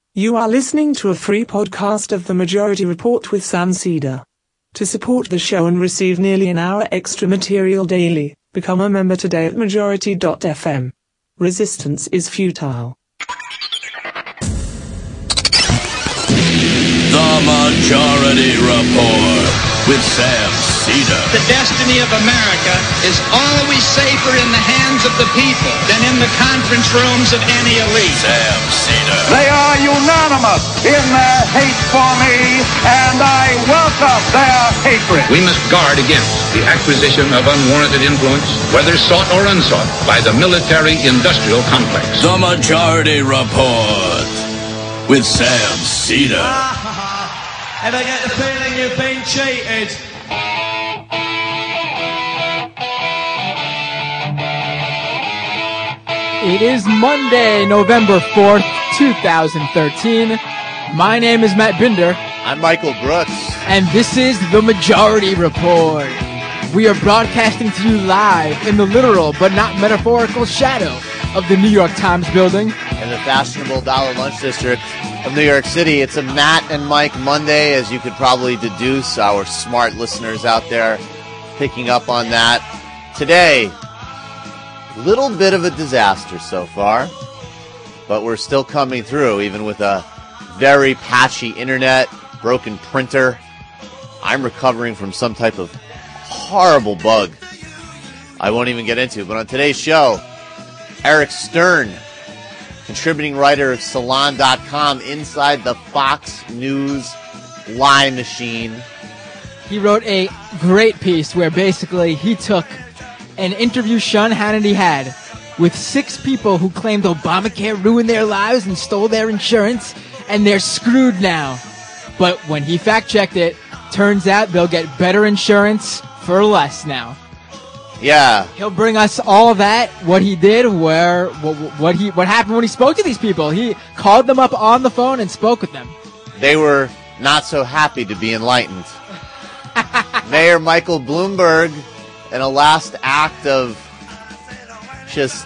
You are listening to a free podcast of The Majority Report with Sam Cedar. To support the show and receive nearly an hour extra material daily, become a member today at majority.fm. Resistance is futile. The Majority Report with Sam Cedar. The destiny of America is always safer in the hands of the people than in the conference rooms of any elite. Sam Cedar. They are unanimous in their hate for me, and I welcome their hatred. We must guard against the acquisition of unwarranted influence, whether sought or unsought, by the military-industrial complex. The Majority Report with Sam Cedar. And I get the feeling you've been cheated. It is Monday, November 4th, 2013. My name is Matt Binder. I'm Michael Brooks. And this is The Majority Report. We are broadcasting to you live in the literal but not metaphorical shadow of the New York Times building. In the fashionable Dollar Lunch District of New York City. It's a Matt and Mike Monday, as you could probably deduce, our smart listeners out there picking up on that. Today, little bit of a disaster so far, but we're still coming through, even with a very patchy internet, broken printer. I'm recovering from some type of horrible bug I won't even get into. But on today's show, Eric Stern, contributing writer of Salon.com, inside the Fox News lie machine. He wrote a great piece where basically he took an interview Sean Hannity had with 6 people who claimed Obamacare ruined their lives and stole their insurance, and they're screwed now. But when he fact-checked it, turns out they'll get better insurance for less now. Yeah. He'll bring us all that, what he did, what happened when he spoke to these people. He called them up on the phone and spoke with them. They were not so happy to be enlightened. Mayor Michael Bloomberg, in a last act of just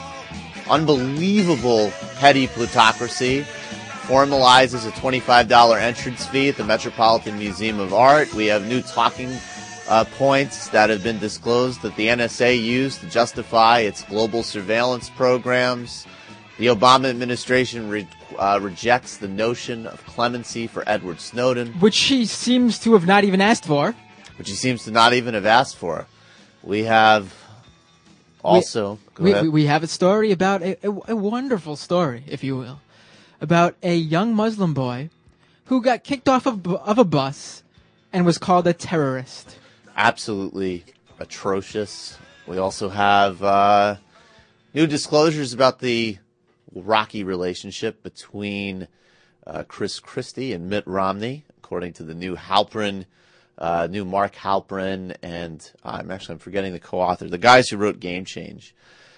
unbelievable petty plutocracy, formalizes a $25 entrance fee at the Metropolitan Museum of Art. We have new talking points that have been disclosed that the NSA used to justify its global surveillance programs. The Obama administration rejects the notion of clemency for Edward Snowden. Which he seems to have not even asked for. Which he seems to not even have asked for. We have also... We have a story about a wonderful story, if you will, about a young Muslim boy who got kicked off of a bus and was called a terrorist. Absolutely atrocious. We also have new disclosures about the rocky relationship between Chris Christie and Mitt Romney, according to the new Halperin, new Mark Halperin, and I'm forgetting the co-author, the guys who wrote Game Change.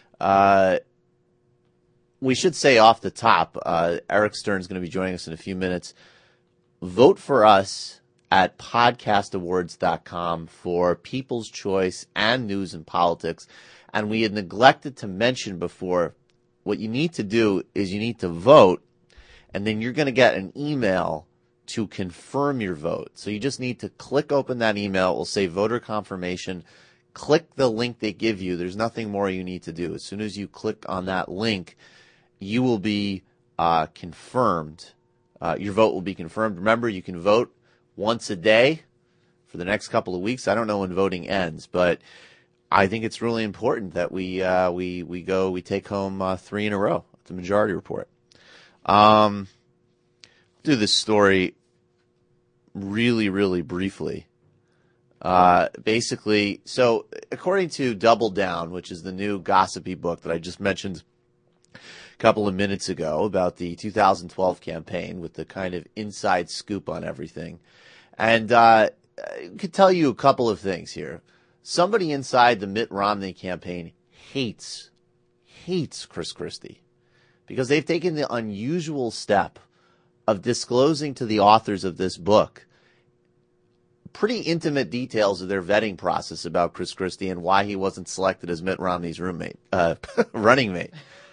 We should say off the top, Eric Stern's going to be joining us in a few minutes. Vote for us at podcastawards.com for People's Choice and News and Politics. And we had neglected to mention before, what you need to do is you need to vote, and then you're going to get an email to confirm your vote. So you just need to click open that email. It will say voter confirmation. Click the link they give you. There's nothing more you need to do. As soon as you click on that link, you will be confirmed. Your vote will be confirmed. Remember, you can vote once a day for the next couple of weeks. I don't know when voting ends, but I think it's really important that we take home 3 in a row at the Majority Report. Do this story really, really briefly. Basically, so according to Double Down, which is the new gossipy book that I just mentioned a couple of minutes ago about the 2012 campaign with the kind of inside scoop on everything. And I could tell you a couple of things here. Somebody inside the Mitt Romney campaign hates Chris Christie because they've taken the unusual step of disclosing to the authors of this book pretty intimate details of their vetting process about Chris Christie and why he wasn't selected as Mitt Romney's running mate.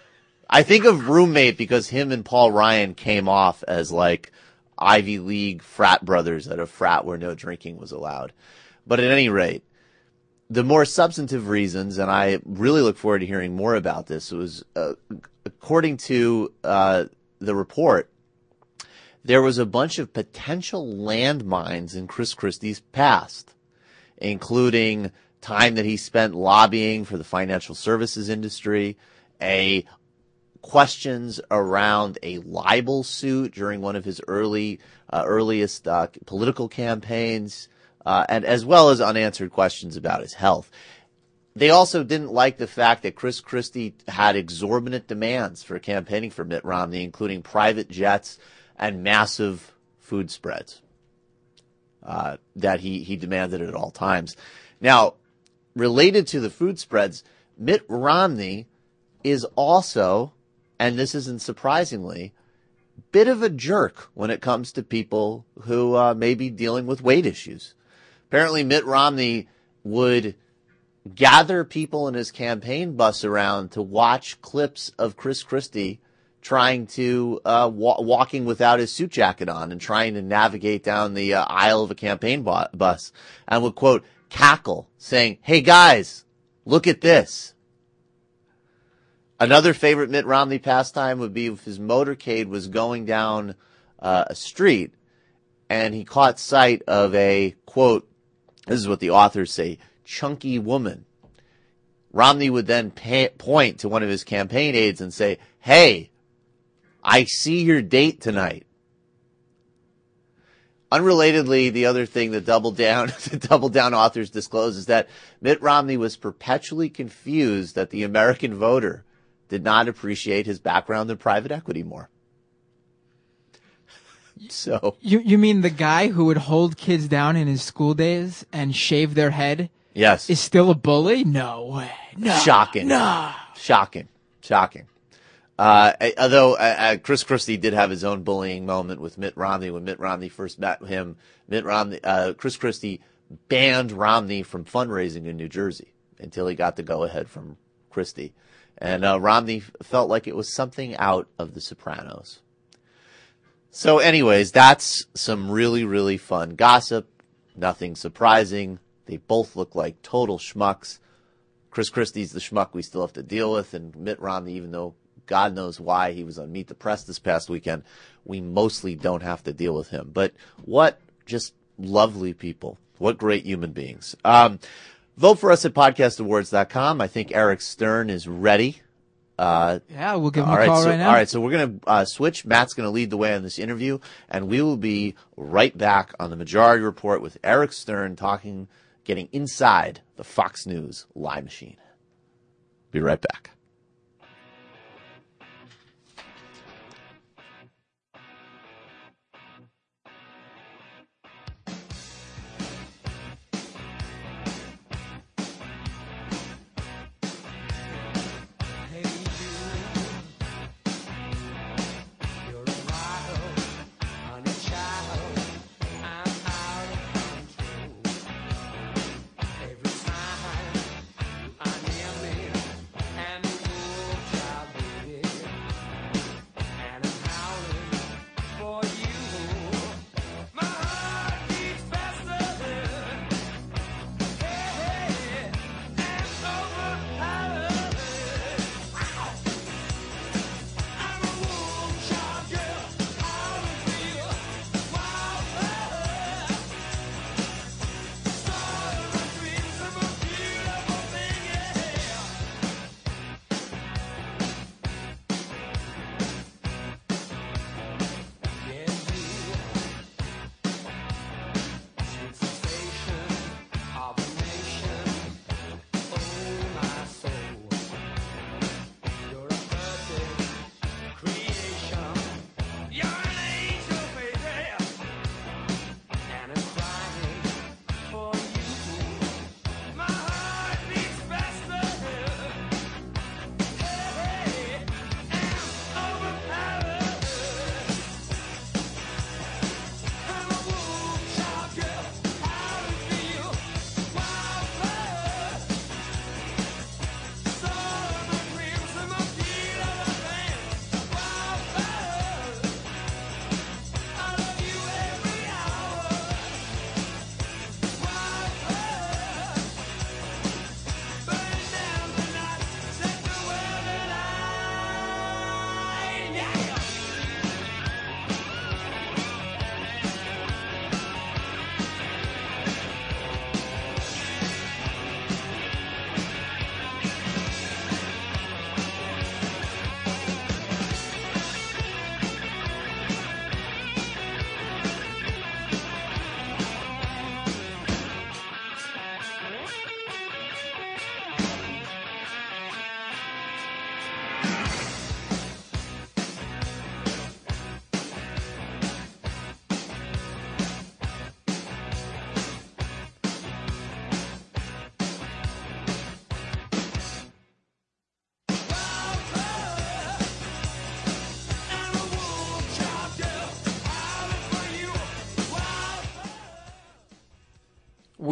I think of roommate because him and Paul Ryan came off as like Ivy League frat brothers at a frat where no drinking was allowed. But at any rate, the more substantive reasons, and I really look forward to hearing more about this, was according to the report, there was a bunch of potential landmines in Chris Christie's past, including time that he spent lobbying for the financial services industry, questions around a libel suit during one of his earliest political campaigns, and as well as unanswered questions about his health. They also didn't like the fact that Chris Christie had exorbitant demands for campaigning for Mitt Romney, including private jets and massive food spreads that he demanded at all times. Now, related to the food spreads, Mitt Romney is also, and this isn't surprisingly, bit of a jerk when it comes to people who may be dealing with weight issues. Apparently, Mitt Romney would gather people in his campaign bus around to watch clips of Chris Christie trying to walking without his suit jacket on and trying to navigate down the aisle of a campaign bus, and would, quote, cackle, saying, "Hey guys, look at this." Another favorite Mitt Romney pastime would be if his motorcade was going down a street and he caught sight of a, quote, this is what the authors say, chunky woman. Romney would then point to one of his campaign aides and say, "Hey, I see your date tonight." Unrelatedly, the other thing that the Double Down authors disclose is that Mitt Romney was perpetually confused that the American voter did not appreciate his background in private equity more. So you mean the guy who would hold kids down in his school days and shave their head? Yes. Is still a bully? No way. No. Shocking. No. Shocking. Although Chris Christie did have his own bullying moment with Mitt Romney when Mitt Romney first met him. Chris Christie banned Romney from fundraising in New Jersey until he got the go-ahead from Christie. And Romney felt like it was something out of The Sopranos. So anyways, that's some really, really fun gossip. Nothing surprising. They both look like total schmucks. Chris Christie's the schmuck we still have to deal with, and Mitt Romney, even though God knows why he was on Meet the Press this past weekend, we mostly don't have to deal with him. But what just lovely people. What great human beings. Vote for us at podcastawards.com. I think Eric Stern is ready. Yeah, we'll give him a call right now. All right, so we're going to switch. Matt's going to lead the way on this interview, and we will be right back on the Majority Report with Eric Stern getting inside the Fox News lie machine. Be right back. Every time you are near me, and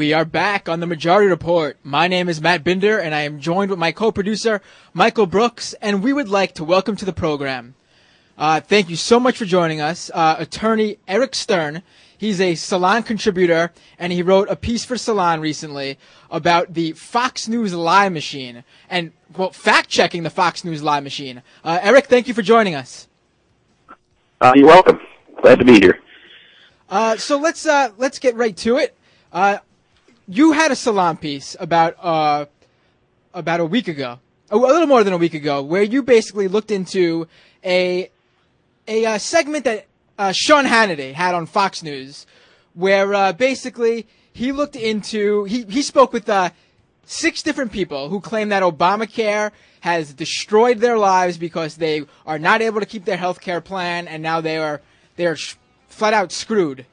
We are back on the Majority Report. My name is Matt Binder, and I am joined with my co-producer, Michael Brooks, and we would like to welcome to the program. Thank you so much for joining us, attorney Eric Stern. He's a Salon contributor, and he wrote a piece for Salon recently about the Fox News lie machine, and, well, fact-checking the Fox News lie machine. Eric, thank you for joining us. You're welcome. Glad to be here. So let's get right to it. You had a Salon piece about a week ago, a little more than a week ago, where you basically looked into a segment that Sean Hannity had on Fox News, where basically he looked into he spoke with 6 different people who claim that Obamacare has destroyed their lives because they are not able to keep their health care plan, and now they are flat out screwed.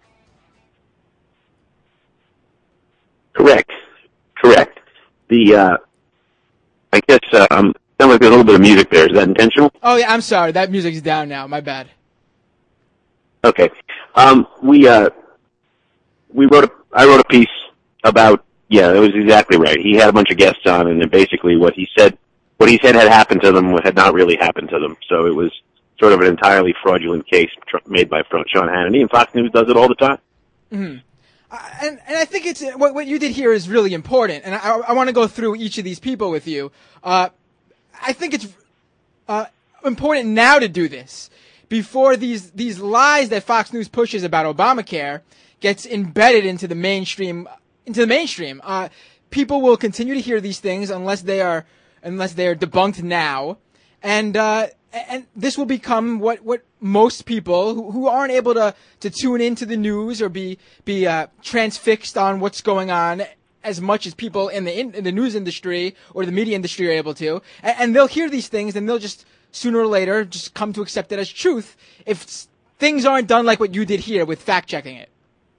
Correct. I guess sounds like there's a little bit of music there. Is that intentional? Oh yeah, I'm sorry. That music's down now. My bad. Okay. I wrote a piece about, yeah, that was exactly right. He had a bunch of guests on, and then basically what he said had happened to them had not really happened to them. So it was sort of an entirely fraudulent case made by Sean Hannity, and Fox News does it all the time. Mm-hmm. And I think it's what you did here is really important, and I want to go through each of these people with you. I think it's important now to do this before these lies that Fox News pushes about Obamacare gets embedded into the mainstream. People will continue to hear these things unless they are debunked now, and this will become what most people who aren't able to tune into the news or be transfixed on what's going on as much as people in the news industry or the media industry are able to, and they'll hear these things and they'll just sooner or later just come to accept it as truth if things aren't done like what you did here with fact checking it.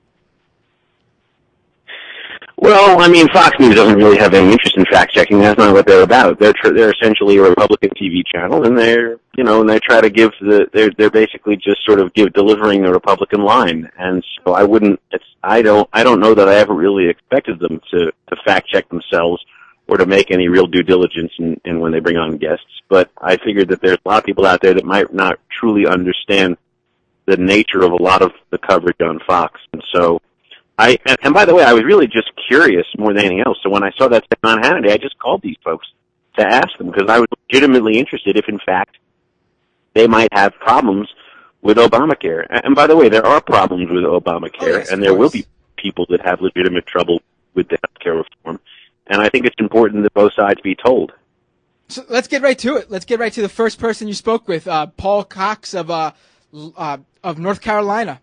Well, I mean, Fox News doesn't really have any interest in fact-checking. That's not what they're about. They're essentially a Republican TV channel, and they try to give they're basically just sort of delivering the Republican line. And so I don't know that I ever really expected them to fact-check themselves or to make any real due diligence in when they bring on guests. But I figured that there's a lot of people out there that might not truly understand the nature of a lot of the coverage on Fox. And so and by the way, I was really just curious more than anything else. So when I saw that on Hannity, I just called these folks to ask them because I was legitimately interested if, in fact, they might have problems with Obamacare. And by the way, there are problems with Obamacare, and there will be people that have legitimate trouble with the health care reform. And I think it's important that both sides be told. So let's get right to it. Let's get right to the first person you spoke with, Paul Cox of North Carolina.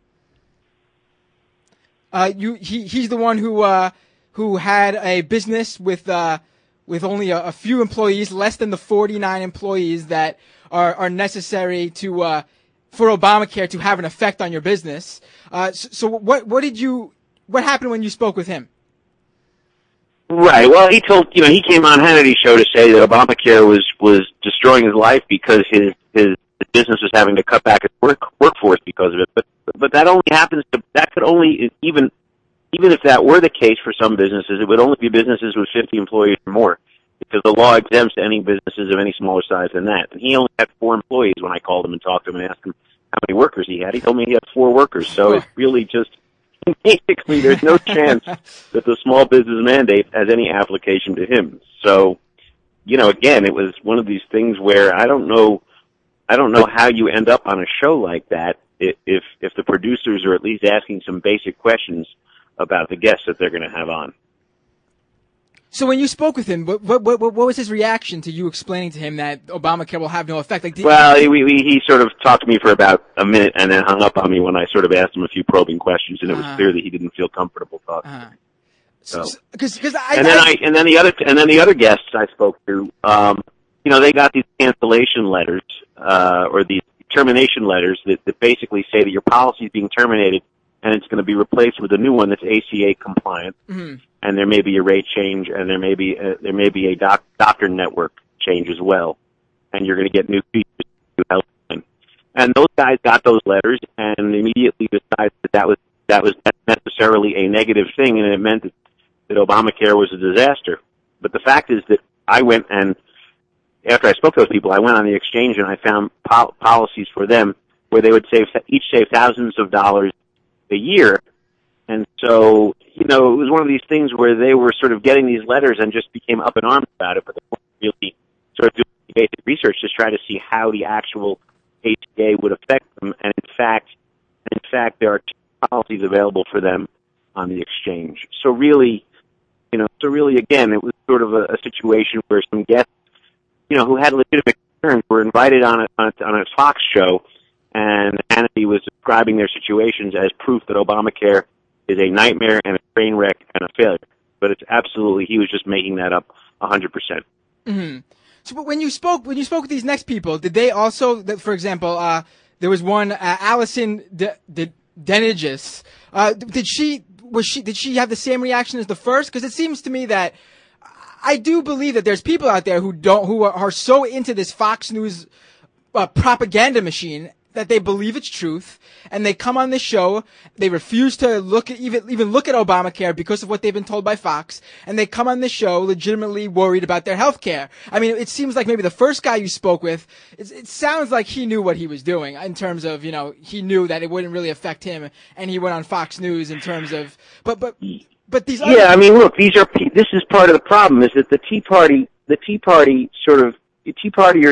He's the one who had a business with only a few employees, less than the 49 employees that are necessary for Obamacare to have an effect on your business. So what happened when you spoke with him? Right. Well, he came on Hannity's show to say that Obamacare was destroying his life because his business was having to cut back its workforce because of it. But that could only even if that were the case for some businesses, it would only be businesses with 50 employees or more, because the law exempts any businesses of any smaller size than that. And he only had 4 employees when I called him and talked to him and asked him how many workers he had. He told me he had 4 workers. So it's really just basically there's no chance that the small business mandate has any application to him. So, again, it was one of these things where I don't know how you end up on a show like that if the producers are at least asking some basic questions about the guests that they're going to have on. So when you spoke with him, what was his reaction to you explaining to him that Obamacare will have no effect? He sort of talked to me for about a minute and then hung up on me when I sort of asked him a few probing questions, and it was clear that he didn't feel comfortable talking. And then the other guests I spoke to, they got these cancellation letters or these termination letters that basically say that your policy is being terminated and it's going to be replaced with a new one that's ACA compliant. Mm-hmm. And there may be a rate change, and there may be a doctor network change as well, and you're going to get new features to health plan. And those guys got those letters and immediately decided that was necessary necessarily a negative thing, and it meant that Obamacare was a disaster. But the fact is that I went and, after I spoke to those people, I went on the exchange and I found policies for them where they would each save thousands of dollars a year. And so, it was one of these things where they were sort of getting these letters and just became up in arms about it, but they weren't really sort of doing basic research to try to see how the actual ACA would affect them. And in fact, there are 2 policies available for them on the exchange. So really, again, it was sort of a situation where some guests, who had legitimate concerns were invited on a Fox show, and Hannity was describing their situations as proof that Obamacare is a nightmare and a train wreck and a failure. But it's absolutely, he was just making that up 100%. Mm-hmm. So but when you spoke with these next people, did they also, for example, there was one, Allison Denigis, did she have the same reaction as the first? Because it seems to me that I do believe that there's people out there who are so into this Fox News propaganda machine that they believe it's truth, and they come on this show, they refuse to even look at Obamacare because of what they've been told by Fox, and they come on this show legitimately worried about their health care. I mean, it seems like maybe the first guy you spoke with, it sounds like he knew what he was doing in terms of, he knew that it wouldn't really affect him, and he went on Fox News in terms of, but these other... Yeah, I mean, look, this is part of the problem, is that the Tea Party Tea Partiers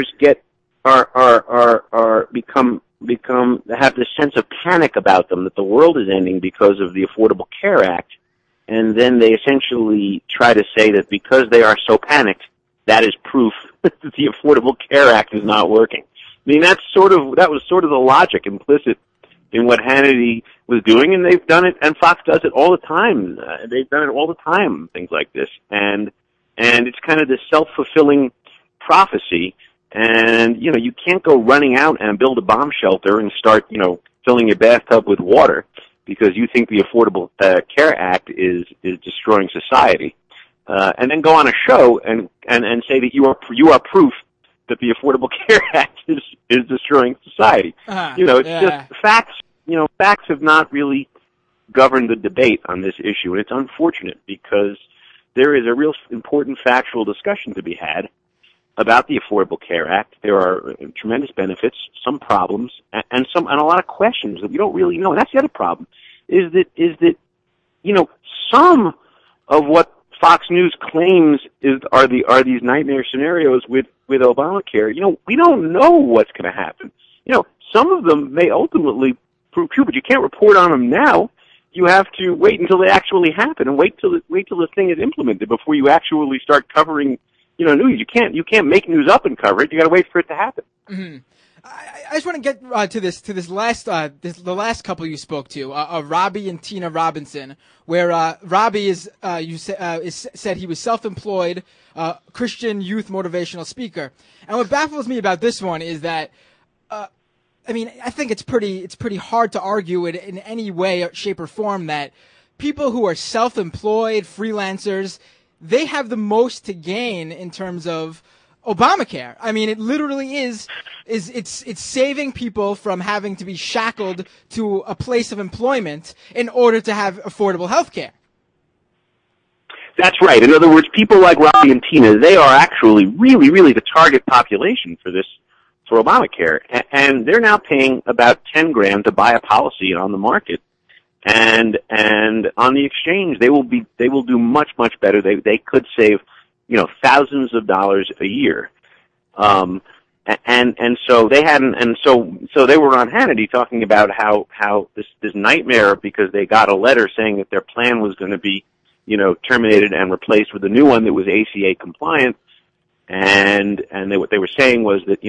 have this sense of panic about them, that the world is ending because of the Affordable Care Act, and then they essentially try to say that because they are so panicked, that is proof that the Affordable Care Act is not working. I mean, that was sort of the logic implicit in what Hannity was doing, and they've done it, and Fox does it all the time. They've done it all the time, things like this, and it's kind of this self-fulfilling prophecy. And, you can't go running out and build a bomb shelter and start, filling your bathtub with water because you think the Affordable Care Act is destroying society. And then go on a show and say that you are proof that the Affordable Care Act is destroying society. Just facts, facts have not really governed the debate on this issue. And it's unfortunate because there is a real important factual discussion to be had about the Affordable Care Act. There are tremendous benefits, some problems, and a lot of questions that we don't really know. And that's the other problem, is that some of what Fox News claims are these nightmare scenarios with Obamacare. We don't know what's going to happen. Some of them may ultimately prove true, but you can't report on them now. You have to wait until they actually happen, and wait till the thing is implemented before you actually start covering news. You can't make news up and cover it. You got to wait for it to happen. Mm-hmm. I just want to get to this last the last couple you spoke to, Robbie and Tina Robinson, where Robbie said he was self-employed Christian youth motivational speaker, and what baffles me about this one is that I think it's pretty hard to argue it in any way, shape, or form that people who are self-employed freelancers, they have the most to gain in terms of Obamacare. I mean, it literally is it's saving people from having to be shackled to a place of employment in order to have affordable health care. That's right. In other words, people like Robbie and Tina, they are actually really, really the target population for Obamacare. And they're now paying about $10,000 to buy a policy on the market. And on the exchange, they will do much, much better. They could save, thousands of dollars a year. So they hadn't, so they were on Hannity talking about how this nightmare, because they got a letter saying that their plan was going to be, terminated and replaced with a new one that was ACA compliant. And what they were saying was that,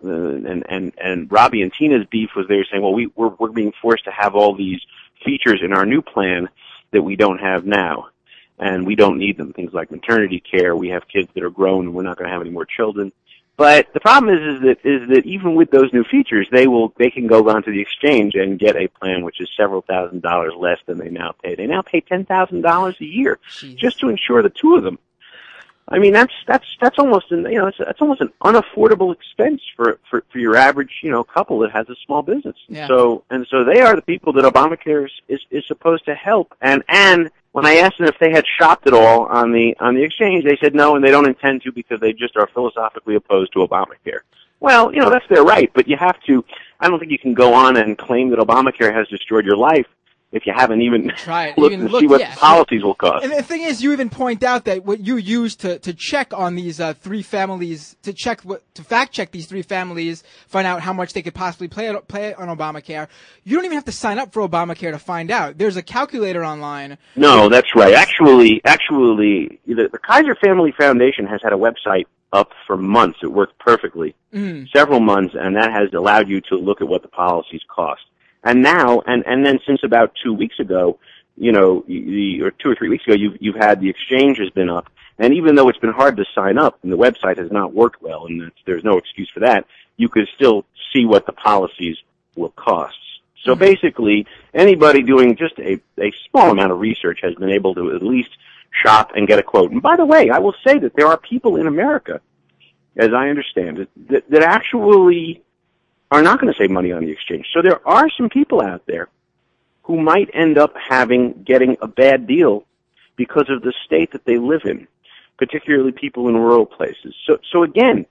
and Robbie and Tina's beef was they were saying, well, we're being forced to have all these features in our new plan that we don't have now, and we don't need them. Things like maternity care. We have kids that are grown, and we're not going to have any more children. But the problem is that even with those new features, they can go onto the exchange and get a plan which is several $1,000s less than they now pay. They now pay $10,000 a year just to insure the two of them. I mean, that's almost that's almost an unaffordable expense for your average, couple that has a small business. Yeah. So they are the people that Obamacare is supposed to help. And when I asked them if they had shopped at all on the exchange, they said no, and they don't intend to because they just are philosophically opposed to Obamacare. Well, that's their right, but you have to. I don't think you can go on and claim that Obamacare has destroyed your life if you haven't even looked to see what the policies will cost. And the thing is, you even point out that what you use to check on these three families, to fact check these three families, find out how much they could possibly pay on Obamacare, you don't even have to sign up for Obamacare to find out. There's a calculator online. No, that's right. Actually, the Kaiser Family Foundation has had a website up for months. It worked perfectly, several months, and that has allowed you to look at what the policies cost. And now, and then since about 2 weeks ago, or 2 or 3 weeks ago, you've had the exchange has been up. And even though it's been hard to sign up and the website has not worked well, and there's no excuse for that, you could still see what the policies will cost. So basically, anybody doing just a small amount of research has been able to at least shop and get a quote. And by the way, I will say that there are people in America, as I understand it, that actually are not going to save money on the exchange. So there are some people out there who might end up getting a bad deal because of the state that they live in, particularly people in rural places. So again,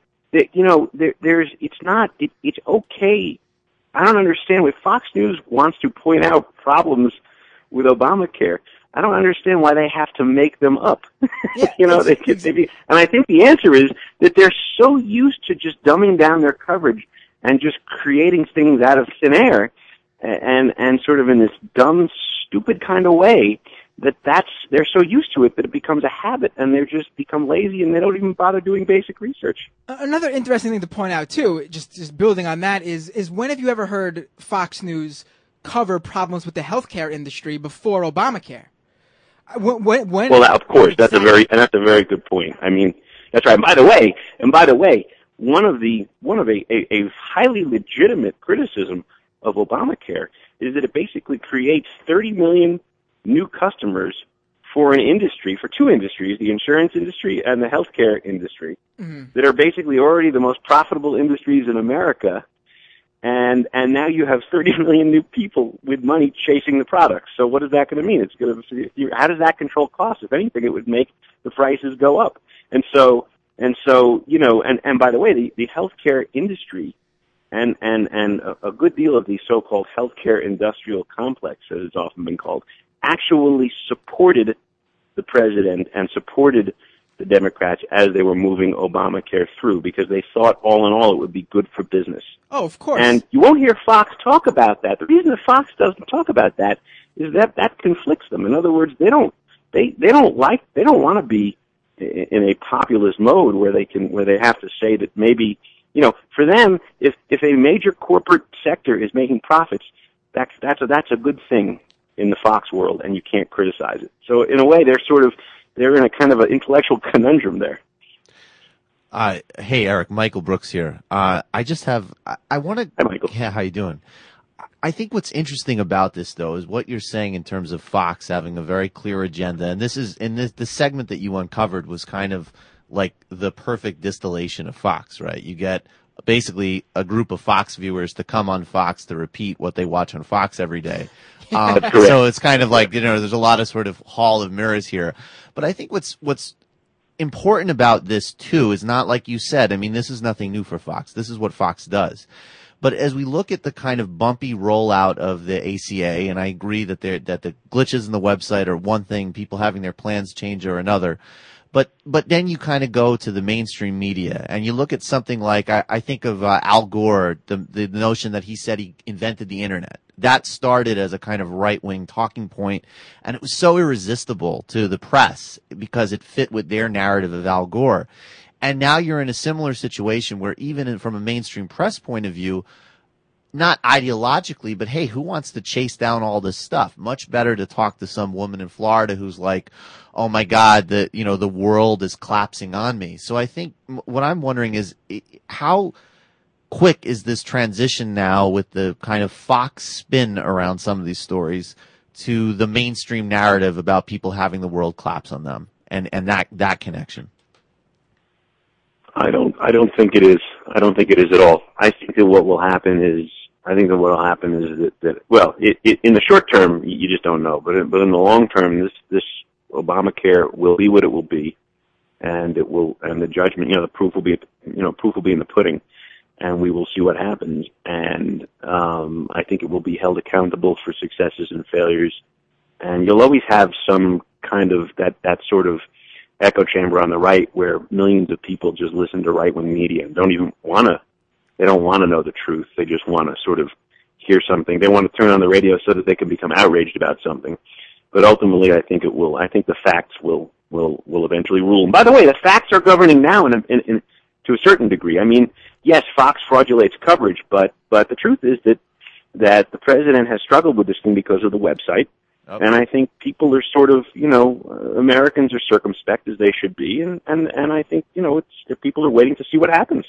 it's okay. I don't understand if Fox News wants to point out problems with Obamacare. I don't understand why they have to make them up. Yeah, and I think the answer is that they're so used to just dumbing down their coverage and just creating things out of thin air, and sort of in this dumb, stupid kind of way they're so used to it that it becomes a habit, and they just become lazy and they don't even bother doing basic research. Another interesting thing to point out too, just building on that, is when have you ever heard Fox News cover problems with the healthcare industry before Obamacare? Well, of course, that's a very good point. I mean, that's right. And by the way, one of a highly legitimate criticism of Obamacare is that it basically creates 30 million new customers for two industries, the insurance industry and the healthcare industry, that are basically already the most profitable industries in America. And now you have 30 million new people with money chasing the products. So what is that going to mean? How does that control costs? If anything, it would make the prices go up. And so, by the way, the healthcare industry and a good deal of the so-called healthcare industrial complex, as it's often been called, actually supported the president and supported the Democrats as they were moving Obamacare through, because they thought all in all it would be good for business. Oh, of course. And you won't hear Fox talk about that. The reason that Fox doesn't talk about that is that conflicts them. In other words, they don't want to be in a populist mode where they have to say that maybe, for them, if a major corporate sector is making profits, that's a good thing in the Fox world, and you can't criticize it. So in a way, they're in a kind of an intellectual conundrum there. Hey, Eric, Michael Brooks here. I want to. Hi, Michael. Yeah, how you doing? I think what's interesting about this, though, is what you're saying in terms of Fox having a very clear agenda, and the segment that you uncovered was kind of like the perfect distillation of Fox, right? You get basically a group of Fox viewers to come on Fox to repeat what they watch on Fox every day. So it's kind of like, there's a lot of sort of hall of mirrors here. But I think what's important about this too is not like you said. I mean, this is nothing new for Fox. This is what Fox does. But as we look at the kind of bumpy rollout of the ACA, and I agree that the glitches in the website are one thing, people having their plans change are another. But then you kind of go to the mainstream media and you look at something like, I think of Al Gore, the notion that he said he invented the internet. That started as a kind of right-wing talking point, and it was so irresistible to the press because it fit with their narrative of Al Gore. And now you're in a similar situation where even from a mainstream press point of view, not ideologically, but hey, who wants to chase down all this stuff? Much better to talk to some woman in Florida who's like, oh my God, the world is collapsing on me. So I think what I'm wondering is how quick is this transition now with the kind of Fox spin around some of these stories to the mainstream narrative about people having the world collapse on them and that connection? I don't think it is. I don't think it is at all. I think that what will happen is that well, in the short term, you just don't know. But in the long term, this Obamacare will be what it will be, and the judgment, the proof will be in the pudding, and we will see what happens. And I think it will be held accountable for successes and failures, and you'll always have some kind of that sort of echo chamber on the right where millions of people just listen to right-wing media and don't want to know the truth. They just want to sort of hear something. They want to turn on the radio so that they can become outraged about something. But ultimately, I think the facts will eventually rule. And by the way, the facts are governing now in to a certain degree. I mean, yes, Fox fraudulates coverage, but the truth is that the president has struggled with this thing because of the website. Okay. And I think people are sort of, Americans are circumspect as they should be, and I think, people are waiting to see what happens.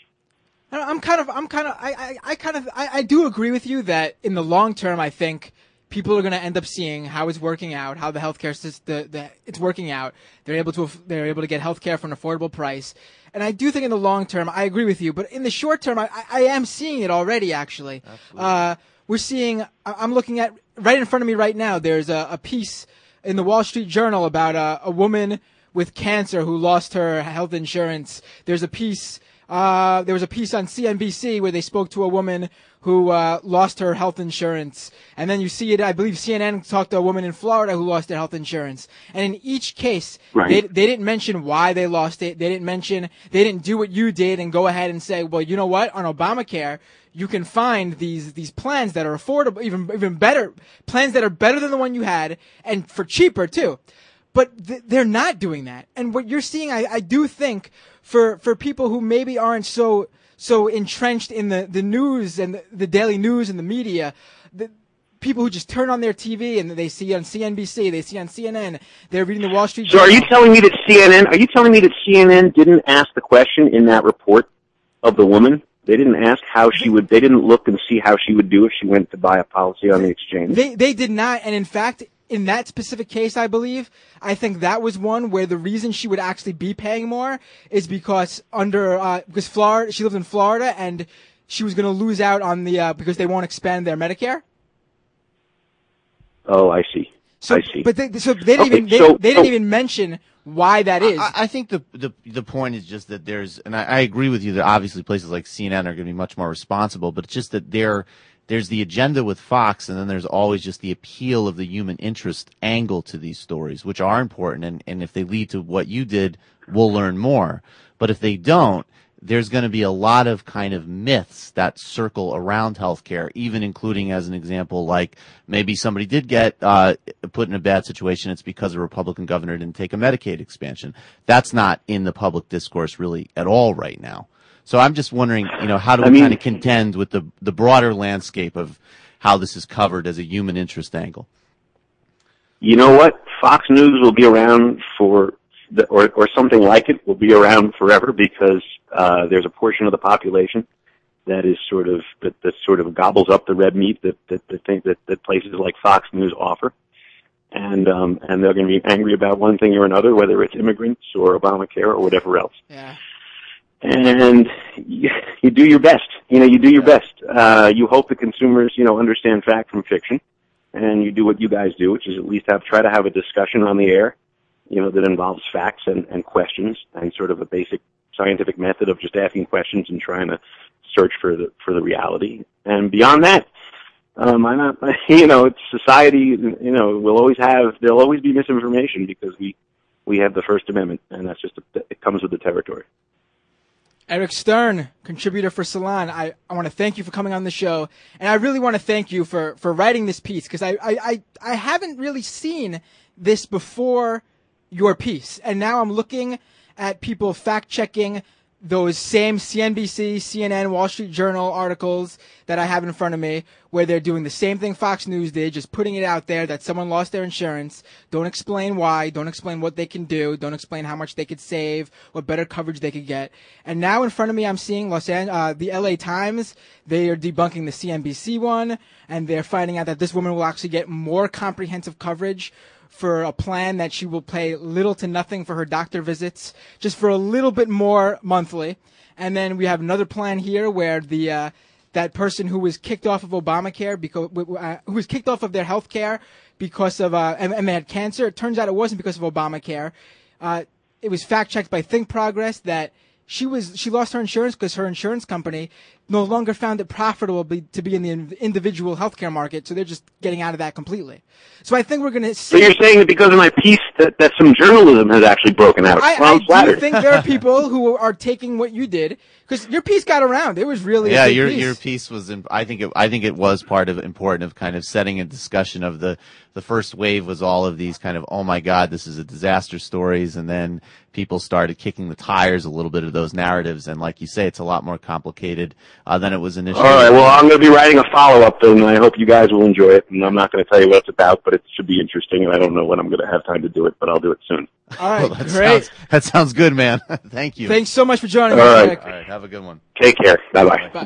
I do agree with you that in the long term, I think people are going to end up seeing how it's working out, how the healthcare system, it's working out. They're able to get healthcare for an affordable price. And I do think in the long term, I agree with you, but in the short term, I am seeing it already, actually. We're seeing, I'm looking at, right in front of me right now, there's a piece in the Wall Street Journal about a woman with cancer who lost her health insurance. There was a piece on CNBC where they spoke to a woman who lost her health insurance. And then you see it, I believe CNN talked to a woman in Florida who lost their health insurance. And in each case, they didn't mention why they lost it. They didn't do what you did and go ahead and say, well, you know what, on Obamacare, you can find these plans that are affordable, even better, plans that are better than the one you had, and for cheaper too. But they're not doing that. And what you're seeing, I do think, for people who maybe aren't so entrenched in the news and the daily news and the media, the people who just turn on their TV and they see on CNBC, they see on CNN, they're reading the Wall Street Journal. So are you telling me that CNN didn't ask the question in that report of the woman? They didn't ask they didn't look and see how she would do if she went to buy a policy on the exchange? They did not, and in fact, in that specific case, I believe, I think that was one where the reason she would actually be paying more is because because Florida, she lived in Florida, and she was going to lose out on because they won't expand their Medicare. Oh, I see. I see. But they didn't even mention why that is. I think the point is just that and I agree with you that obviously places like CNN are going to be much more responsible, but it's just that there's the agenda with Fox, and then there's always just the appeal of the human interest angle to these stories, which are important. And if they lead to what you did, we'll learn more. But if they don't, there's going to be a lot of kind of myths that circle around healthcare, even including, as an example, like maybe somebody did get put in a bad situation. It's because a Republican governor didn't take a Medicaid expansion. That's not in the public discourse really at all right now. So I'm just wondering, how do we kind of contend with the broader landscape of how this is covered as a human interest angle? You know what? Fox News will be around or something like it will be around forever because there's a portion of the population that is that sort of gobbles up the red meat that places like Fox News offer, and they're going to be angry about one thing or another, whether it's immigrants or Obamacare or whatever else. Yeah. And you do your best. You do your best. You hope the consumers, understand fact from fiction, and you do what you guys do, which is at least try to have a discussion on the air, that involves facts and questions and sort of a basic scientific method of just asking questions and trying to search for the reality. And beyond that, it's society. There'll always be misinformation because we have the First Amendment, and that's just it comes with the territory. Eric Stern, contributor for Salon, I want to thank you for coming on the show, and I really want to thank you for writing this piece, because I haven't really seen this before your piece, and now I'm looking at people fact-checking those same CNBC, CNN, Wall Street Journal articles that I have in front of me, where they're doing the same thing Fox News did, just putting it out there that someone lost their insurance, don't explain why, don't explain what they can do, don't explain how much they could save, what better coverage they could get. And now in front of me, I'm seeing the LA Times, they are debunking the CNBC one, and they're finding out that this woman will actually get more comprehensive coverage for a plan that she will pay little to nothing for her doctor visits, just for a little bit more monthly. And then we have another plan here where that person who was kicked off of Obamacare who was kicked off of their health care because of and they had cancer. It turns out it wasn't because of Obamacare. It was fact-checked by Think Progress that she lost her insurance because her insurance company no longer found it profitable to be in the individual healthcare market, so they're just getting out of that completely. So I think we're going to see... So you're saying that because of my piece that some journalism has actually broken out? I do think there are people who are taking what you did, because your piece got around. It was really a big piece. Your piece was. I think it was important of kind of setting a discussion of the first wave was all of these kind of, oh my God, this is a disaster stories, and then people started kicking the tires a little bit of those narratives, and like you say, it's a lot more complicated than it was initially. All right, well, I'm going to be writing a follow-up, and I hope you guys will enjoy it, and I'm not going to tell you what it's about, but it should be interesting, and I don't know when I'm going to have time to do it, but I'll do it soon. All right, well, great. That sounds good, man. Thank you. Thanks so much for joining us. All right. All right, have a good one. Take care. Bye-bye. Bye.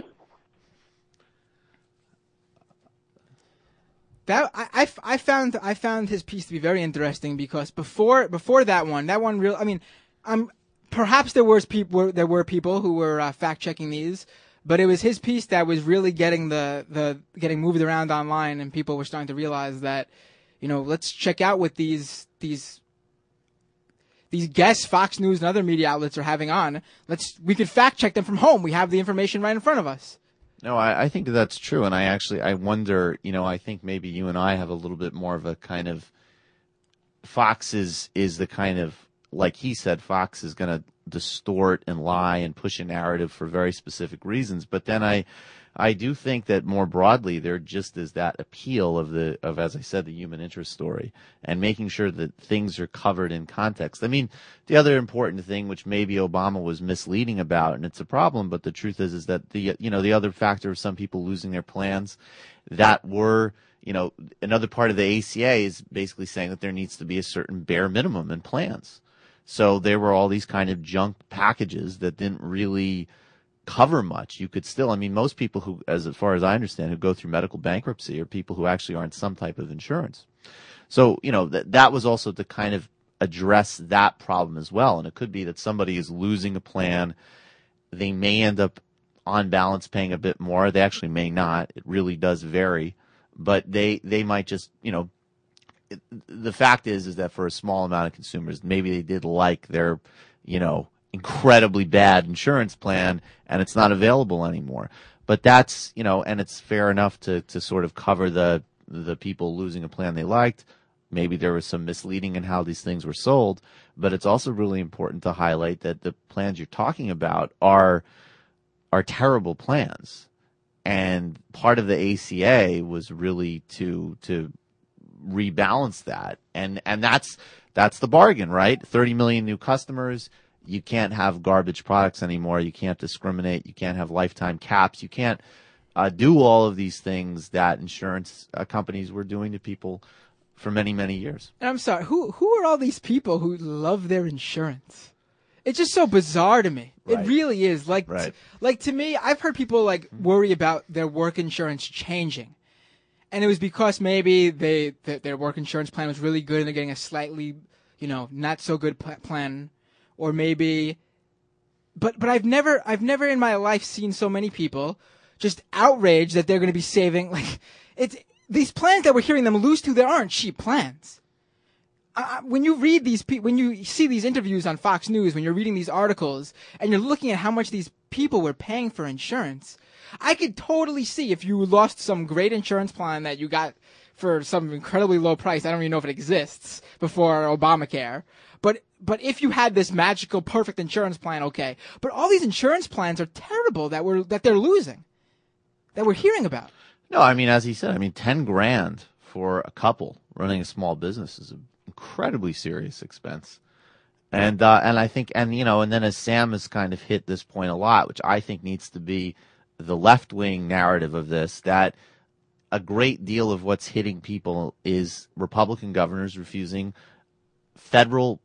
That I found his piece to be very interesting because before that one real, I mean, perhaps there were people who were fact checking these, but it was his piece that was really getting getting moved around online, and people were starting to realize that, let's check out what these guests Fox News and other media outlets are having on. We could fact check them from home. We have the information right in front of us. No, I think that's true, and I wonder, I think maybe you and I have a little bit more of a kind of, Fox is the kind of, like he said, Fox is going to distort and lie and push a narrative for very specific reasons, but then I do think that more broadly there just is that appeal of as I said, the human interest story and making sure that things are covered in context. I mean, the other important thing, which maybe Obama was misleading about, and it's a problem, but the truth is that the other factor of some people losing their plans that were, another part of the ACA is basically saying that there needs to be a certain bare minimum in plans. So there were all these kind of junk packages that didn't really cover much. You could still, most people who, as far as I understand, who go through medical bankruptcy are people who actually aren't some type of insurance. So, that was also to kind of address that problem as well. And it could be that somebody is losing a plan. They may end up on balance paying a bit more. They actually may not. It really does vary. But they might just, the fact is that for a small amount of consumers, maybe they did like their, incredibly bad insurance plan and it's not available anymore. But that's, and it's fair enough to sort of cover the people losing a plan they liked. Maybe there was some misleading in how these things were sold, but it's also really important to highlight that the plans you're talking about are terrible plans. And part of the ACA was really to rebalance that. And that's the bargain, right? 30 million new customers. You can't have garbage products anymore. You can't discriminate. You can't have lifetime caps. You can't do all of these things that insurance companies were doing to people for many, many years. And I'm sorry, who are all these people who love their insurance? It's just so bizarre to me. Right. It really is. Like to me, I've heard people worry about their work insurance changing. And it was because maybe their work insurance plan was really good and they're getting a slightly, not so good plan. Or maybe, but I've never in my life seen so many people just outraged that they're going to be saving. It's these plans that we're hearing them lose to. There aren't cheap plans. When you read when you see these interviews on Fox News, when you're reading these articles, and you're looking at how much these people were paying for insurance, I could totally see if you lost some great insurance plan that you got for some incredibly low price. I don't even know if it exists before Obamacare. But if you had this magical, perfect insurance plan, okay. But all these insurance plans are terrible that they're losing, that we're hearing about. No, as he said, $10,000 for a couple running a small business is an incredibly serious expense. And I think, and then as Sam has kind of hit this point a lot, which I think needs to be the left-wing narrative of this, that a great deal of what's hitting people is Republican governors refusing federal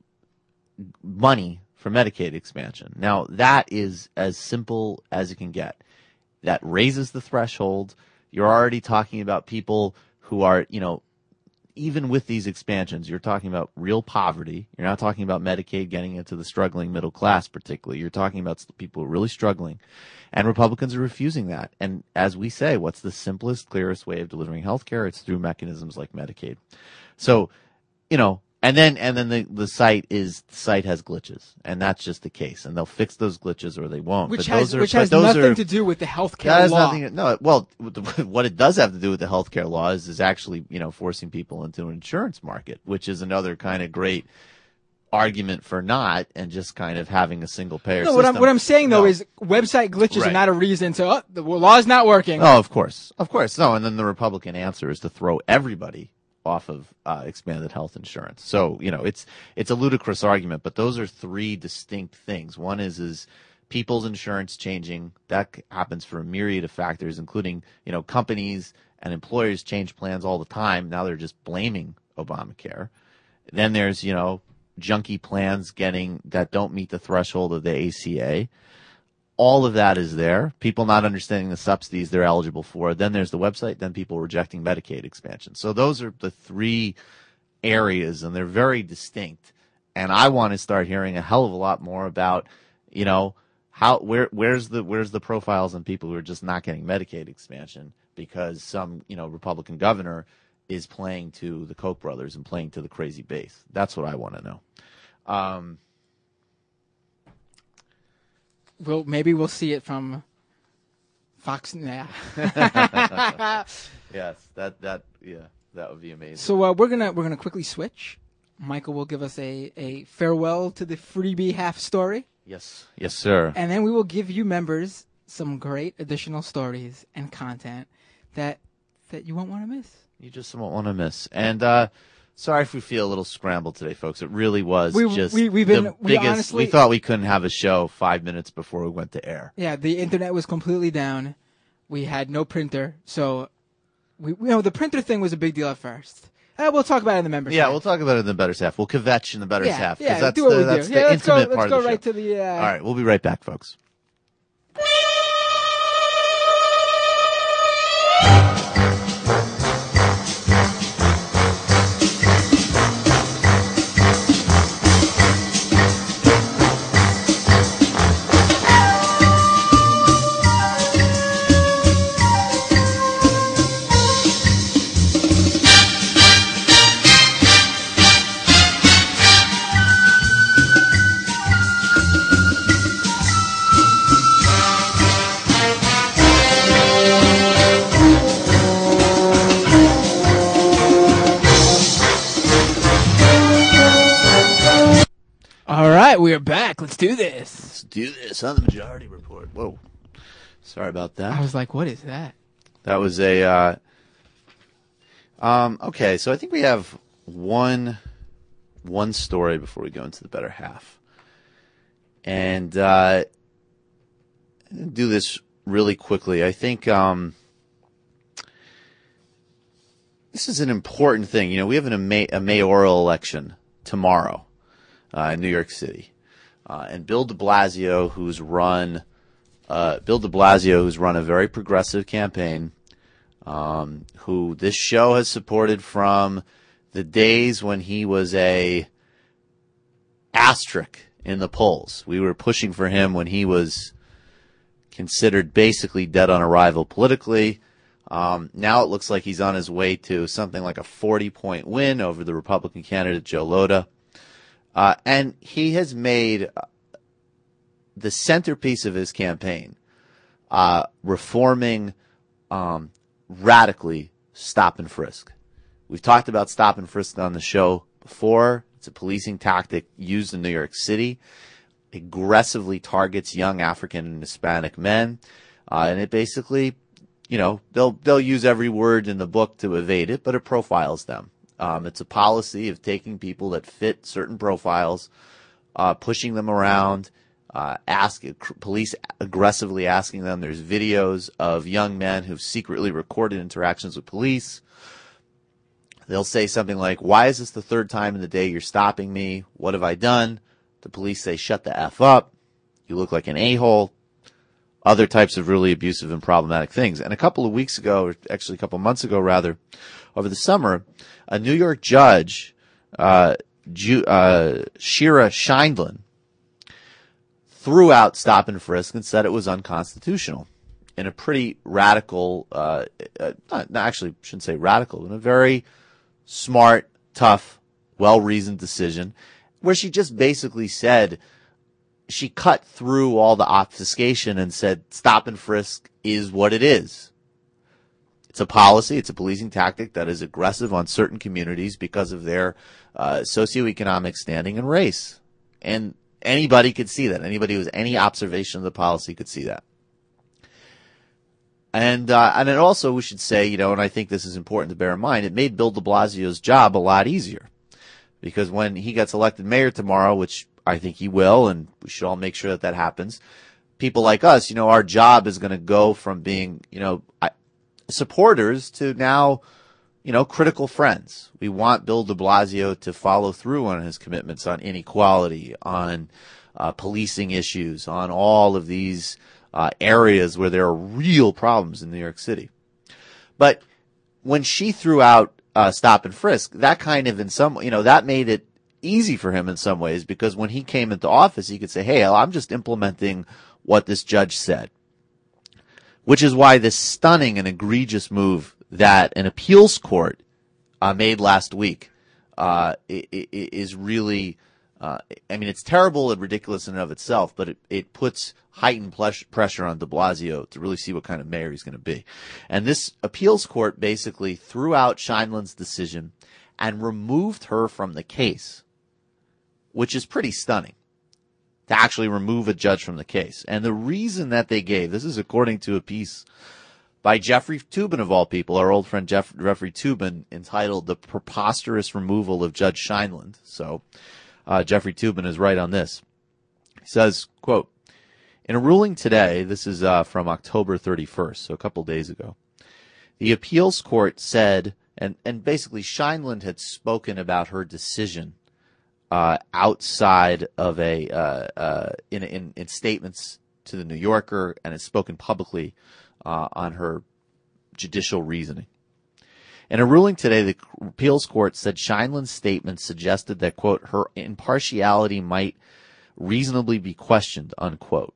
money for Medicaid expansion. Now, that is as simple as it can get. That raises the threshold. You're already talking about people who are, even with these expansions, you're talking about real poverty. You're not talking about Medicaid getting into the struggling middle class particularly. You're talking about people who are really struggling. And Republicans are refusing that. And as we say, what's the simplest, clearest way of delivering health care? It's through mechanisms like Medicaid. So, and then the site has glitches, and that's just the case. And they'll fix those glitches or they won't. Which has nothing to do with the healthcare law. What it does have to do with the healthcare law is actually, forcing people into an insurance market, which is another kind of great argument for not, and just kind of having a single payer system. What I'm saying though is website glitches are not a reason to, the law's not working. Oh, of course. No. And then the Republican answer is to throw everybody off of expanded health insurance. So, it's a ludicrous argument, but those are three distinct things. One is people's insurance changing. That happens for a myriad of factors, including, companies and employers change plans all the time. Now they're just blaming Obamacare. Then there's, junky plans that don't meet the threshold of the ACA. All of that is there. People not understanding the subsidies they're eligible for. Then there's the website. Then people rejecting Medicaid expansion. So those are the three areas, and they're very distinct. And I want to start hearing a hell of a lot more about, where's the profiles on people who are just not getting Medicaid expansion because some, Republican governor is playing to the Koch brothers and playing to the crazy base. That's what I want to know. Well, maybe we'll see it from Fox. Yeah. Yes, that would be amazing. So we're gonna quickly switch. Michael will give us a farewell to the freebie half story. Yes, sir. And then we will give you members some great additional stories and content that you won't want to miss. You just won't want to miss. And sorry if we feel a little scrambled today, folks. It really was we thought we couldn't have a show 5 minutes before we went to air. Yeah, the internet was completely down. We had no printer, so the printer thing was a big deal at first. We'll talk about it in the members. Yeah, we'll talk about it in the betters half. We'll kvetch in the betters half. Yeah, that's do what we that's do. the intimate part of the show. Let's go right to the. All right, we'll be right back, folks. We are back. Let's do this. Let's do this on the Majority Report. Whoa. Sorry about that. I was like, what is that? That was a, okay, so I think we have one story before we go into the better half. And, do this really quickly. I think, this is an important thing. We have a mayoral election tomorrow. In New York City, and Bill de Blasio, who's run a very progressive campaign, who this show has supported from the days when he was a asterisk in the polls. We were pushing for him when he was considered basically dead on arrival politically. Now it looks like he's on his way to something like a 40-point win over the Republican candidate Joe Lhota. And he has made the centerpiece of his campaign reforming radically stop and frisk. We've talked about stop and frisk on the show before. It's a policing tactic used in New York City. Aggressively targets young African and Hispanic men. And it basically, they'll use every word in the book to evade it, but it profiles them. It's a policy of taking people that fit certain profiles, pushing them around, police aggressively asking them. There's videos of young men who've secretly recorded interactions with police. They'll say something like, "Why is this the third time in the day you're stopping me? What have I done?" The police say, "Shut the F up. You look like an a-hole." other types of really abusive and problematic things. And a couple of weeks ago, or actually a couple of months ago rather, over the summer, a New York judge, Shira Scheindlin, threw out stop and frisk and said it was unconstitutional in a pretty radical, actually shouldn't say radical, in a very smart, tough, well-reasoned decision where she just basically said, she cut through all the obfuscation and said stop and frisk is what it is. It's a policy, it's a policing tactic that is aggressive on certain communities because of their socioeconomic standing and race. And anybody could see that. Anybody who has any observation of the policy could see that. And it also, we should say, and I think this is important to bear in mind, it made Bill de Blasio's job a lot easier. Because when he gets elected mayor tomorrow, which I think he will, and we should all make sure that happens, people like us, our job is going to go from being, supporters to now, critical friends. We want Bill de Blasio to follow through on his commitments on inequality, on policing issues, on all of these areas where there are real problems in New York City. But when she threw out stop and frisk, that kind of that made it easy for him in some ways, because when he came into office, he could say, hey, I'm just implementing what this judge said. Which is why this stunning and egregious move that an appeals court made last week is really, it's terrible and ridiculous in and of itself, but it puts heightened pressure on de Blasio to really see what kind of mayor he's going to be. And this appeals court basically threw out Scheindlin's decision and removed her from the case, which is pretty stunning, to actually remove a judge from the case. And the reason that they gave, this is according to a piece by Jeffrey Toobin, of all people, our old friend Jeffrey Toobin, entitled The Preposterous Removal of Judge Scheindlin. So Jeffrey Toobin is right on this. He says, quote, in a ruling today, this is from October 31st, so a couple days ago, the appeals court said, and basically Scheindlin had spoken about her decision outside of in statements to the New Yorker, and has spoken publicly on her judicial reasoning. In a ruling today, the appeals court said Scheindlin's statement suggested that, quote, her impartiality might reasonably be questioned, unquote.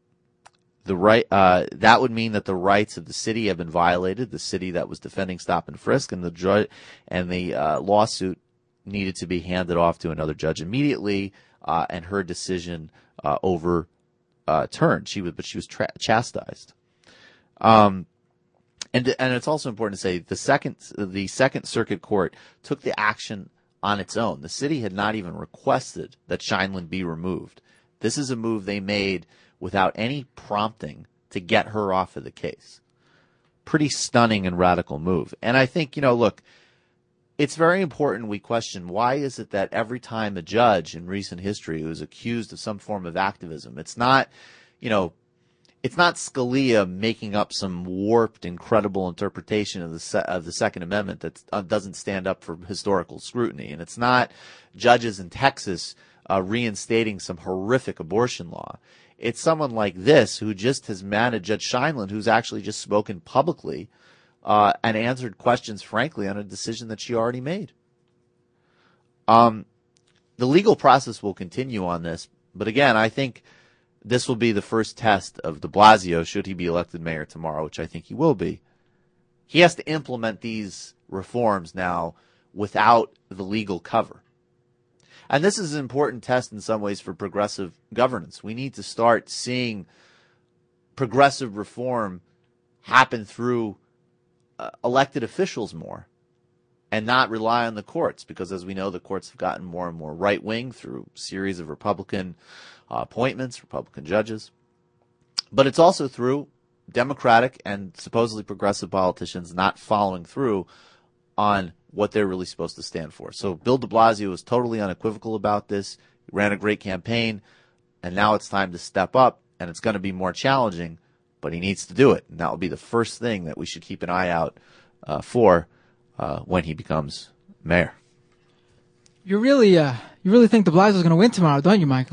That would mean that the rights of the city have been violated, the city that was defending stop and frisk, and the lawsuit needed to be handed off to another judge immediately, and her decision overturned. She was chastised. And it's also important to say the Second Circuit Court took the action on its own. The city had not even requested that Scheindlin be removed. This is a move they made without any prompting to get her off of the case. Pretty stunning and radical move. And I think, look, it's very important we question, why is it that every time a judge in recent history who is accused of some form of activism, it's not Scalia making up some warped, incredible interpretation of the Second Amendment that doesn't stand up for historical scrutiny, and it's not judges in Texas reinstating some horrific abortion law. It's someone like this who just has managed, Judge Scheindlin, who's actually just spoken publicly and answered questions, frankly, on a decision that she already made. The legal process will continue on this, but again, I think this will be the first test of de Blasio, should he be elected mayor tomorrow, which I think he will be. He has to implement these reforms now without the legal cover. And this is an important test in some ways for progressive governance. We need to start seeing progressive reform happen through elected officials more and not rely on the courts, because as we know, the courts have gotten more and more right-wing through a series of Republican appointments, Republican judges. But it's also through Democratic and supposedly progressive politicians not following through on what they're really supposed to stand for. So Bill de Blasio was totally unequivocal about this. He ran a great campaign, and now it's time to step up, and it's going to be more challenging, but he needs to do it. And that will be the first thing that we should keep an eye out for when he becomes mayor. You really think de Blasio is going to win tomorrow, don't you, Michael?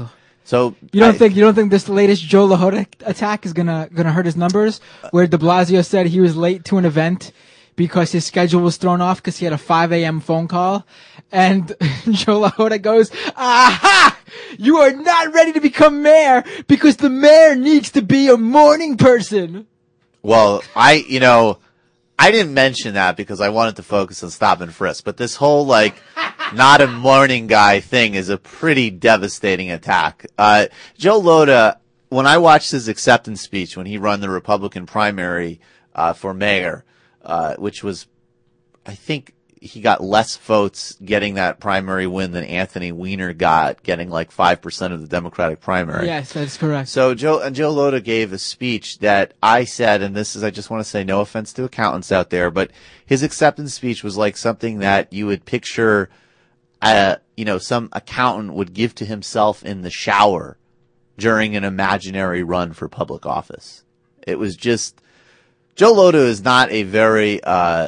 So you don't think this latest Joe LaHoda attack is gonna hurt his numbers? Where De Blasio said he was late to an event because his schedule was thrown off because he had a 5 a.m. phone call, and Joe LaHoda goes, "Aha! You are not ready to become mayor because the mayor needs to be a morning person." Well, I didn't mention that because I wanted to focus on stop and frisk, but this whole not a morning guy thing is a pretty devastating attack. Joe LaHoda, when I watched his acceptance speech when he ran the Republican primary for mayor, which was, I think he got less votes getting that primary win than Anthony Weiner got getting 5% of the Democratic primary. Yes, that's correct. So Joe LaHoda gave a speech that I said, and I just want to say no offense to accountants out there, but his acceptance speech was like something that you would picture, some accountant would give to himself in the shower during an imaginary run for public office. It was just, Joe LaHoda is not a very,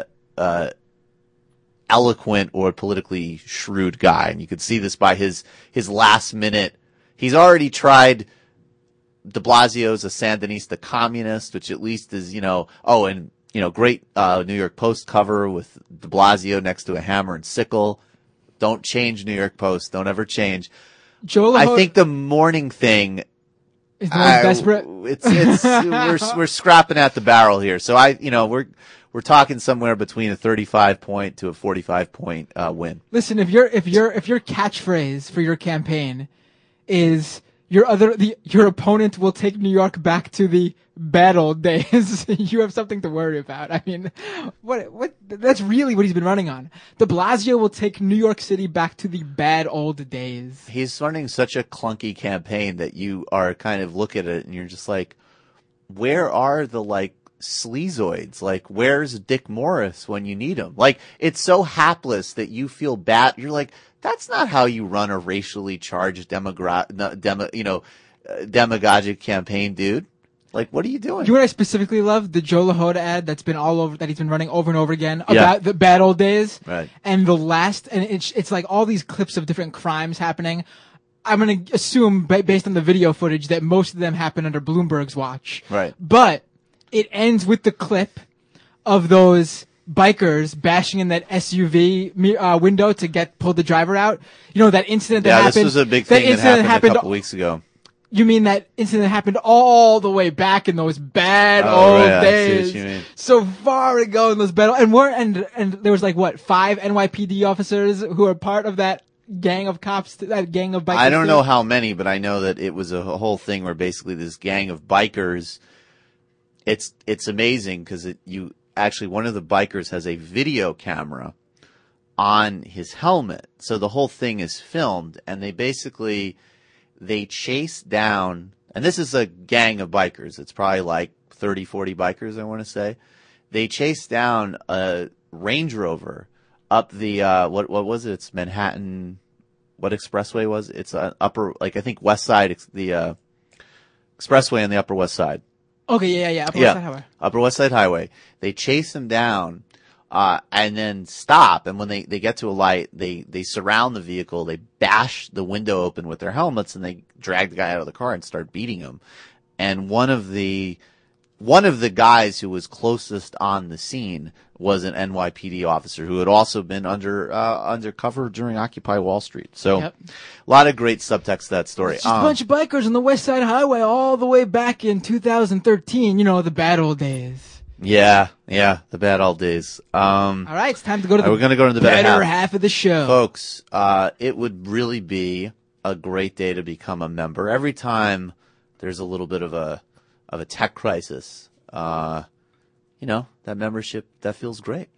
eloquent or politically shrewd guy. And you could see this by his last minute. He's already tried de Blasio's a Sandinista communist, which at least is, great New York Post cover with de Blasio next to a hammer and sickle. Don't change, New York Post. Don't ever change. Joe LaHoda, I think the morning thing is the most desperate. We're scrapping at the barrel here. So we're talking somewhere between a 35-point to a 45-point win. Listen, if your catchphrase for your campaign is your opponent will take New York back to the bad old days, you have something to worry about. I mean, what that's really what he's been running on. De Blasio will take New York City back to the bad old days. He's running such a clunky campaign that you are kind of look at it and you're just like, where are the sleazoids? Where's Dick Morris when you need him? It's so hapless that you feel bad. You're like, that's not how you run a racially charged demagogic campaign, dude. What are you doing? You know what I specifically love? The Joe LaHoda ad that's been all over, that he's been running over and over again about the bad old days. Right. And it's all these clips of different crimes happening. I'm going to assume, based on the video footage, that most of them happen under Bloomberg's watch. Right. But it ends with the clip of those bikers bashing in that SUV window to pull the driver out. You know, that incident that happened. Yeah, this was a big thing that happened a couple weeks ago. You mean that incident happened all the way back in those bad old days? I see what you mean. So far ago in those bad and there was 5 NYPD officers who are part of that gang of cops, that gang of bikers. I don't know how many, but I know that it was a whole thing where basically this gang of bikers. It's amazing because one of the bikers has a video camera on his helmet, so the whole thing is filmed, and they chase down, and this is a gang of bikers. It's probably 30, 40 bikers, I want to say. They chase down a Range Rover up the, what was it? It's Manhattan, what expressway was it? It's upper, I think West Side, the expressway on the Upper West Side. Okay, yeah. Upper West Side Highway. Upper West Side Highway. They chase him down, and then stop. And when they get to a light, they surround the vehicle. They bash the window open with their helmets, and they drag the guy out of the car and start beating him. And one of the guys who was closest on the scene was an NYPD officer who had also been undercover during Occupy Wall Street. So, A lot of great subtext to that story. It's just a bunch of bikers on the West Side Highway all the way back in 2013. You know, the bad old days. Yeah, the bad old days. All right, it's time to go to we're gonna go to the better half of the show, folks. It would really be a great day to become a member. Every time there's a little bit of a tech crisis, that membership, that feels great.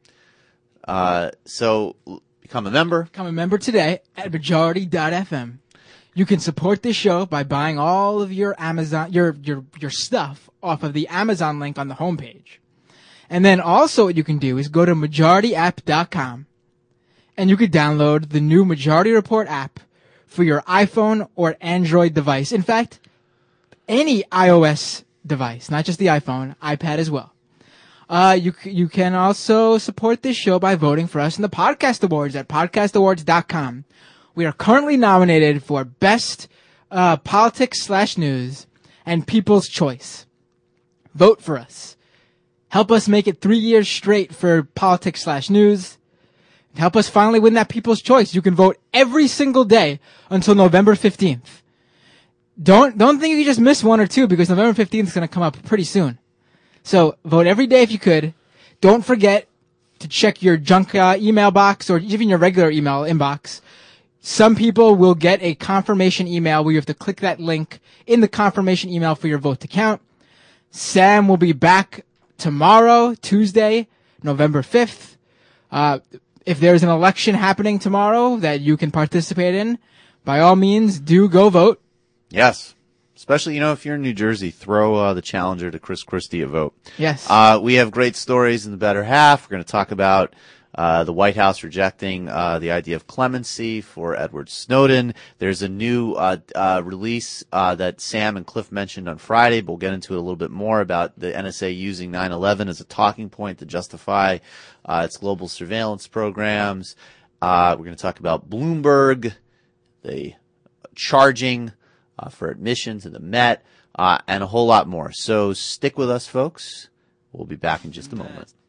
So become a member. Become a member today at majority.fm. You can support this show by buying all of your Amazon, your stuff off of the Amazon link on the homepage. And then also what you can do is go to majorityapp.com and you could download the new Majority Report app for your iPhone or Android device. In fact, any iOS device, not just the iPhone, iPad as well. You can also support this show by voting for us in the Podcast Awards at podcastawards.com. We are currently nominated for Best politics/news, and People's Choice. Vote for us. Help us make it 3 years straight for politics/news. Help us finally win that People's Choice. You can vote every single day until November 15th. Don't think you just miss one or two, because November 15th is going to come up pretty soon. So vote every day if you could. Don't forget to check your junk email box or even your regular email inbox. Some people will get a confirmation email where you have to click that link in the confirmation email for your vote to count. Sam will be back tomorrow, Tuesday, November 5th. If there's an election happening tomorrow that you can participate in, by all means, do go vote. Yes. Especially, if you're in New Jersey, throw the challenger to Chris Christie a vote. Yes. We have great stories in the better half. We're going to talk about the White House rejecting the idea of clemency for Edward Snowden. There's a new release that Sam and Cliff mentioned on Friday, but we'll get into it a little bit more about the NSA using 9/11 as a talking point to justify its global surveillance programs. We're going to talk about Bloomberg, the charging for admission to the Met, and a whole lot more. So stick with us, folks. We'll be back in just a moment.